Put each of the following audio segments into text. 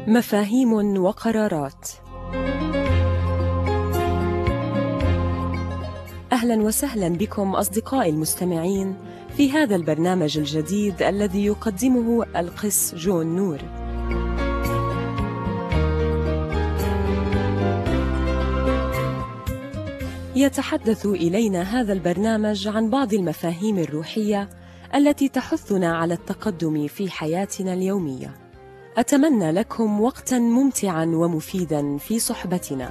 مفاهيم وقرارات. أهلا وسهلا بكم أصدقائي المستمعين في هذا البرنامج الجديد الذي يقدمه القس جون نور. يتحدث إلينا هذا البرنامج عن بعض المفاهيم الروحية التي تحثنا على التقدم في حياتنا اليومية. أتمنى لكم وقتاً ممتعاً ومفيداً في صحبتنا.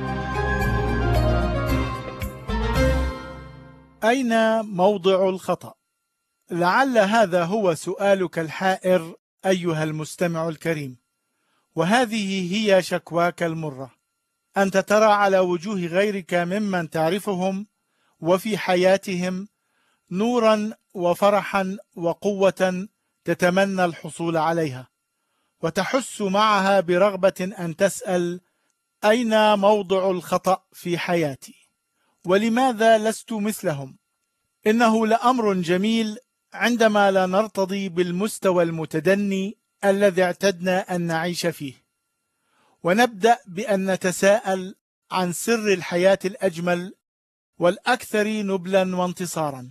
أين موضع الخطأ؟ لعل هذا هو سؤالك الحائر أيها المستمع الكريم، وهذه هي شكواك المرة. أنت ترى على وجوه غيرك ممن تعرفهم وفي حياتهم نوراً وفرحاً وقوة تتمنى الحصول عليها، وتحس معها برغبة أن تسأل: أين موضع الخطأ في حياتي؟ ولماذا لست مثلهم؟ إنه لأمر جميل عندما لا نرتضي بالمستوى المتدني الذي اعتدنا أن نعيش فيه، ونبدأ بأن نتساءل عن سر الحياة الأجمل والأكثر نبلا وانتصارا.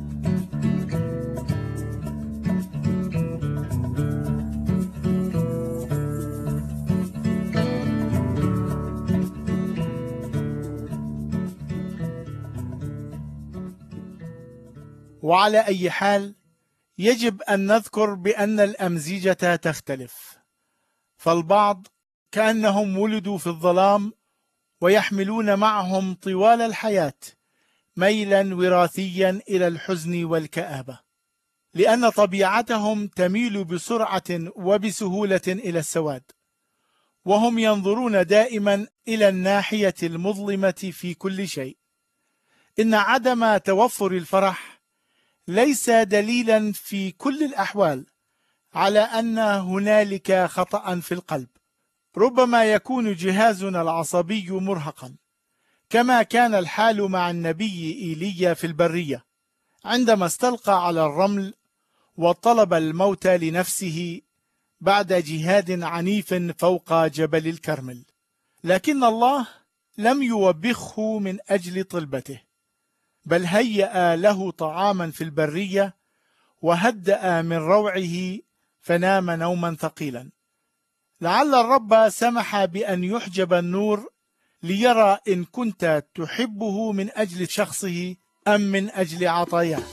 وعلى أي حال، يجب أن نذكر بأن الأمزجة تختلف، فالبعض كأنهم ولدوا في الظلام ويحملون معهم طوال الحياة ميلا وراثيا إلى الحزن والكآبة، لأن طبيعتهم تميل بسرعة وبسهولة إلى السواد، وهم ينظرون دائما إلى الناحية المظلمة في كل شيء. إن عدم توفر الفرح ليس دليلا في كل الأحوال على أن هنالك خطأ في القلب. ربما يكون جهازنا العصبي مرهقا، كما كان الحال مع النبي إيليا في البرية عندما استلقى على الرمل وطلب الموت لنفسه بعد جهاد عنيف فوق جبل الكرمل، لكن الله لم يوبخه من أجل طلبته، بل هيأ له طعاما في البرية وهدأ من روعه فنام نوما ثقيلا. لعل الرب سمح بأن يحجب النور ليرى إن كنت تحبه من أجل شخصه أم من أجل عطاياه.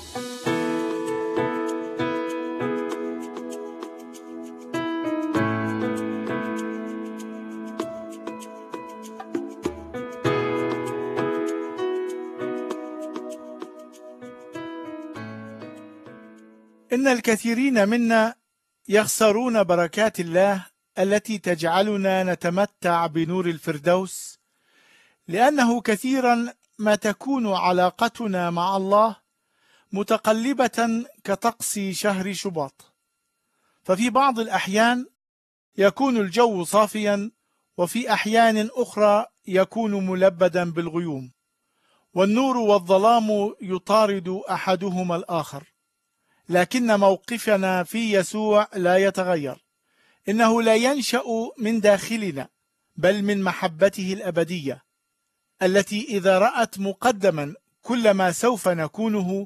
إن الكثيرين منا يخسرون بركات الله التي تجعلنا نتمتع بنور الفردوس، لأنه كثيرا ما تكون علاقتنا مع الله متقلبة كطقس شهر شباط، ففي بعض الأحيان يكون الجو صافيا، وفي أحيان أخرى يكون ملبدا بالغيوم، والنور والظلام يطارد أحدهما الآخر. لكن موقفنا في يسوع لا يتغير، إنه لا ينشأ من داخلنا بل من محبته الأبدية، التي إذا رأت مقدما كل ما سوف نكونه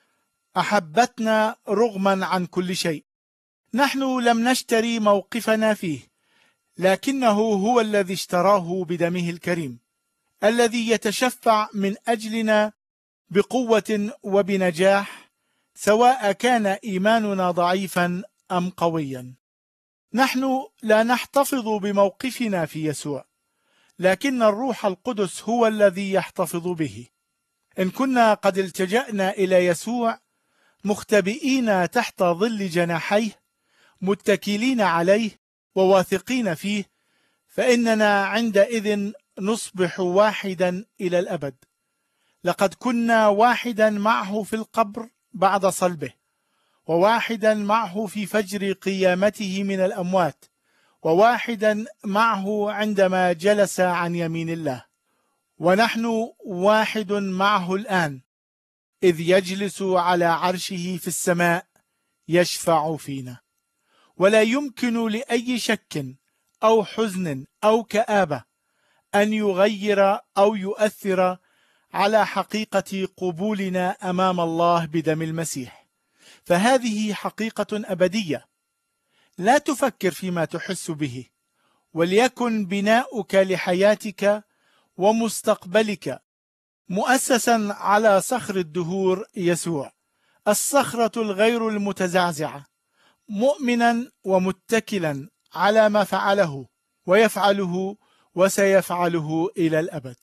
أحبتنا رغما عن كل شيء. نحن لم نشتري موقفنا فيه، لكنه هو الذي اشتراه بدمه الكريم، الذي يتشفع من أجلنا بقوة وبنجاح، سواء كان إيماننا ضعيفا أم قويا. نحن لا نحتفظ بموقفنا في يسوع، لكن الروح القدس هو الذي يحتفظ به. إن كنا قد التجأنا إلى يسوع مختبئين تحت ظل جناحيه، متكلين عليه وواثقين فيه، فإننا عندئذ نصبح واحدا إلى الأبد. لقد كنا واحدا معه في القبر بعد صلبه، وواحدا معه في فجر قيامته من الأموات، وواحدا معه عندما جلس عن يمين الله، ونحن واحد معه الآن إذ يجلس على عرشه في السماء يشفع فينا. ولا يمكن لأي شك أو حزن أو كآبة أن يغير أو يؤثر على حقيقة قبولنا أمام الله بدم المسيح، فهذه حقيقة أبدية. لا تفكر فيما تحس به، وليكن بناؤك لحياتك ومستقبلك مؤسسا على صخر الدهور يسوع، الصخرة الغير المتزعزعة، مؤمنا ومتكلا على ما فعله ويفعله وسيفعله إلى الأبد.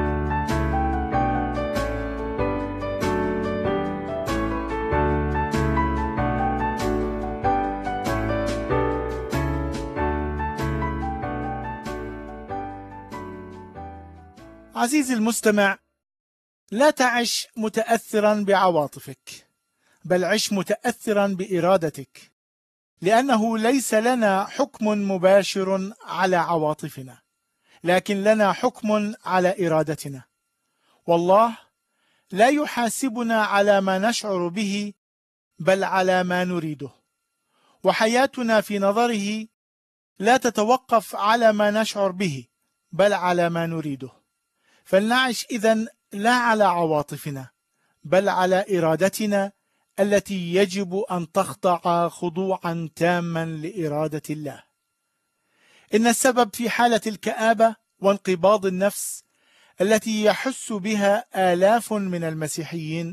عزيزي المستمع، لا تعش متأثرا بعواطفك، بل عش متأثرا بإرادتك، لأنه ليس لنا حكم مباشر على عواطفنا، لكن لنا حكم على إرادتنا. والله لا يحاسبنا على ما نشعر به، بل على ما نريده. وحياتنا في نظره لا تتوقف على ما نشعر به، بل على ما نريده. فلنعش إذن لا على عواطفنا، بل على إرادتنا التي يجب أن تخضع خضوعا تاما لإرادة الله. إن السبب في حالة الكآبة وانقباض النفس التي يحس بها آلاف من المسيحيين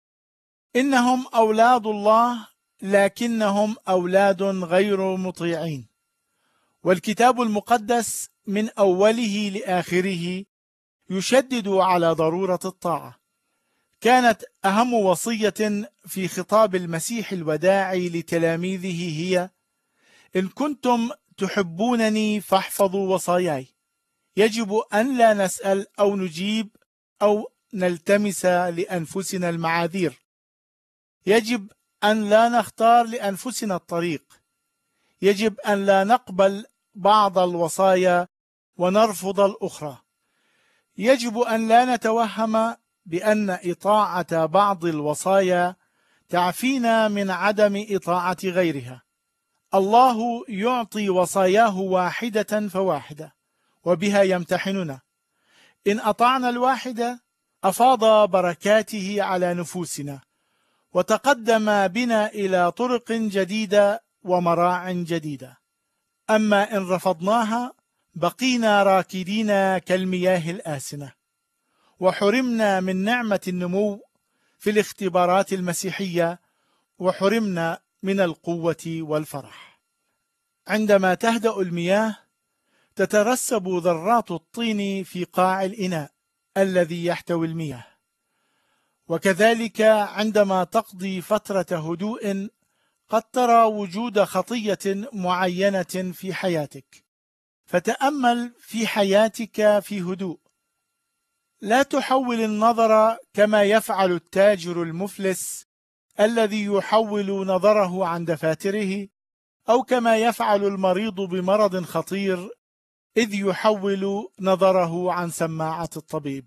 إنهم أولاد الله، لكنهم أولاد غير مطيعين. والكتاب المقدس من أوله لآخره يشدد على ضرورة الطاعة. كانت أهم وصية في خطاب المسيح الوداعي لتلاميذه هي: إن كنتم تحبونني فاحفظوا وصاياي. يجب أن لا نسأل أو نجيب أو نلتمس لأنفسنا المعاذير. يجب أن لا نختار لأنفسنا الطريق. يجب أن لا نقبل بعض الوصايا ونرفض الأخرى. يجب أن لا نتوهم بأن إطاعة بعض الوصايا تعفينا من عدم إطاعة غيرها. الله يعطي وصاياه واحدة فواحدة، وبها يمتحننا. إن أطعنا الواحدة أفاض بركاته على نفوسنا، وتقدم بنا إلى طرق جديدة ومراع جديدة. أما إن رفضناها بقينا راكدين كالمياه الآسنة، وحرمنا من نعمة النمو في الاختبارات المسيحية، وحرمنا من القوة والفرح. عندما تهدأ المياه تترسب ذرات الطين في قاع الإناء الذي يحتوي المياه، وكذلك عندما تقضي فترة هدوء قد ترى وجود خطية معينة في حياتك، فتأمل في حياتك في هدوء. لا تحول النظر كما يفعل التاجر المفلس الذي يحول نظره عن دفاتره، أو كما يفعل المريض بمرض خطير إذ يحول نظره عن سماعة الطبيب.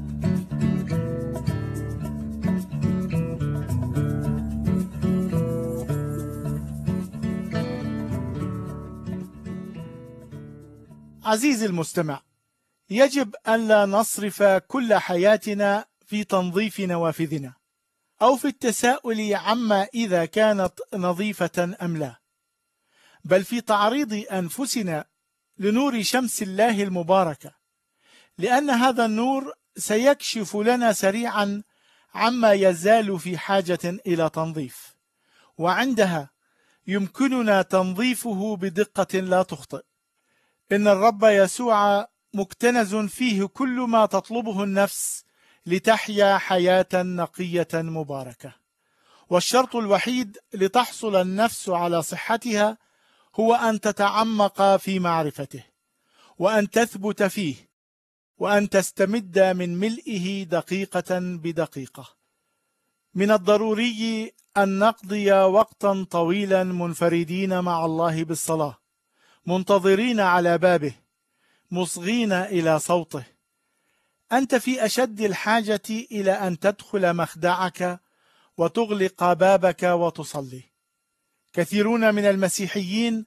عزيزي المستمع، يجب أن لا نصرف كل حياتنا في تنظيف نوافذنا أو في التساؤل عما إذا كانت نظيفة أم لا، بل في تعريض أنفسنا لنور شمس الله المباركة، لأن هذا النور سيكشف لنا سريعا عما يزال في حاجة إلى تنظيف، وعندها يمكننا تنظيفه بدقة لا تخطئ. إن الرب يسوع مكتنز فيه كل ما تطلبه النفس لتحيا حياة نقية مباركة، والشرط الوحيد لتحصل النفس على صحتها هو أن تتعمق في معرفته، وأن تثبت فيه، وأن تستمد من ملئه دقيقة بدقيقة. من الضروري أن نقضي وقتا طويلا منفردين مع الله بالصلاة، منتظرين على بابه، مصغين إلى صوته. أنت في أشد الحاجة إلى أن تدخل مخدعك وتغلق بابك وتصلي. كثيرون من المسيحيين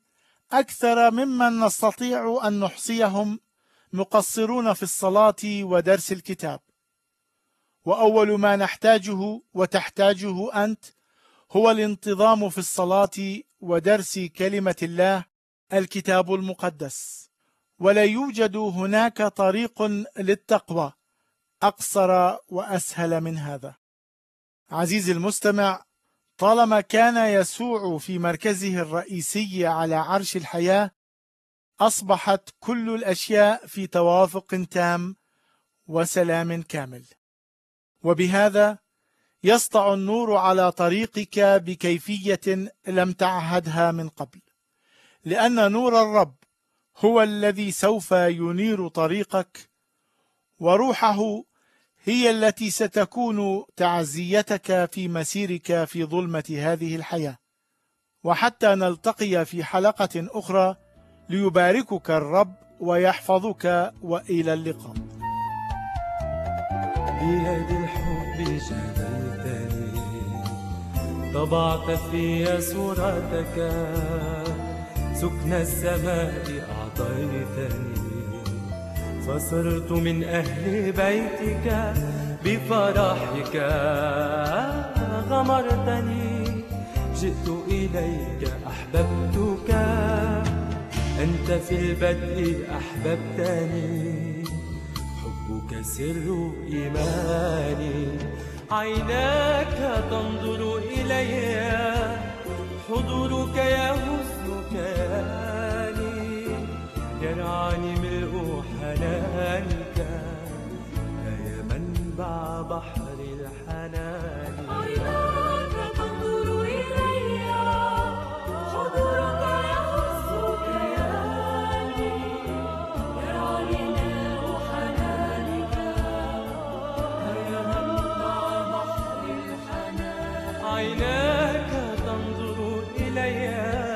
أكثر ممن نستطيع أن نحصيهم مقصرون في الصلاة ودرس الكتاب، وأول ما نحتاجه وتحتاجه أنت هو الانتظام في الصلاة ودرس كلمة الله الكتاب المقدس. ولا يوجد هناك طريق للتقوى أقصر وأسهل من هذا. عزيزي المستمع، طالما كان يسوع في مركزه الرئيسي على عرش الحياة، أصبحت كل الأشياء في توافق تام وسلام كامل، وبهذا يسطع النور على طريقك بكيفية لم تعهدها من قبل، لأن نور الرب هو الذي سوف ينير طريقك، وروحه هي التي ستكون تعزيتك في مسيرك في ظلمة هذه الحياة. وحتى نلتقي في حلقة أخرى، ليباركك الرب ويحفظك، وإلى اللقاء. بيد الحب جبلتني، طبعت في صورتك، سكن السماء أعطيتني، فصرت من أهل بيتك، بفرحك غمرتني، جئت إليك أحببتك، أنت في البدء أحببتني، حبك سر إيماني، عيناك تنظر إلي، حضورك يهز كياني، يرعاني ملء حنانك، يا منبع بحر الحنان. عيناك تنظر إلي، حضورك يهز كياني، يرعاني ملء حنانك، يا منبع بحر الحنان. عيناك تنظر إلي،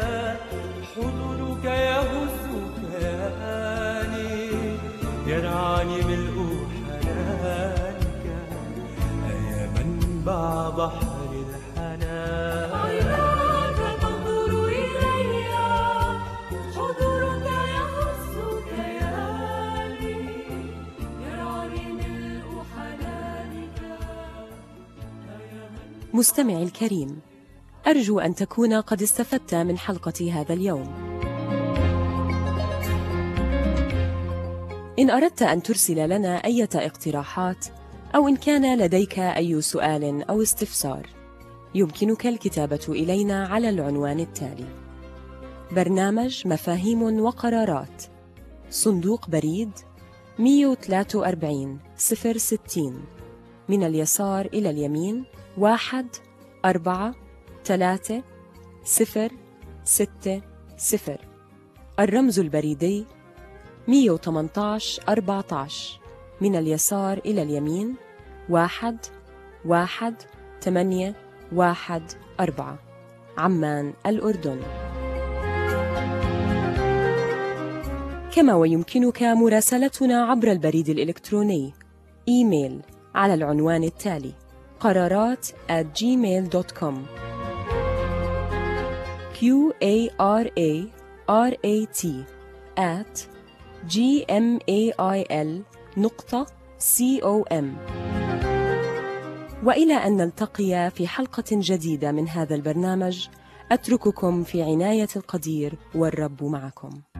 حضورك يهز كياني، يرعاني ملء حنانك، يا منبع بحر الحنان. عيناك تنظر إلي، حضورك يهز كياني، يرعاني ملء حنانك، يا منبع. مستمعي الكريم، أرجو أن تكون قد استفدت من حلقة هذا اليوم. إن أردت أن ترسل لنا أي اقتراحات، أو إن كان لديك أي سؤال أو استفسار، يمكنك الكتابة إلينا على العنوان التالي: برنامج مفاهيم وقرارات، صندوق بريد 143 060، من اليسار إلى اليمين 14360. الرمز البريدي 118 14، من اليسار إلى اليمين 11814، عمان، الأردن. كما ويمكنك مراسلتنا عبر البريد الإلكتروني إيميل على العنوان التالي: قرارات@gmail.com. QARARAT@gmail.com. وإلى أن نلتقي في حلقة جديدة من هذا البرنامج، أترككم في عناية القدير، والرب معكم.